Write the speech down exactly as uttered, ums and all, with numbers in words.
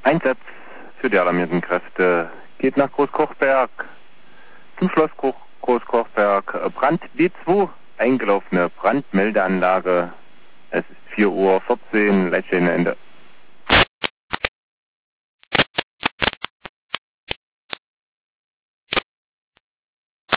Einsatz für die alarmierten Kräfte geht nach Großkochberg. Zum Schloss Groß Großkochberg. Brand B zwei, eingelaufene Brandmeldeanlage. Es ist vier Uhr vierzehn, Leitstelle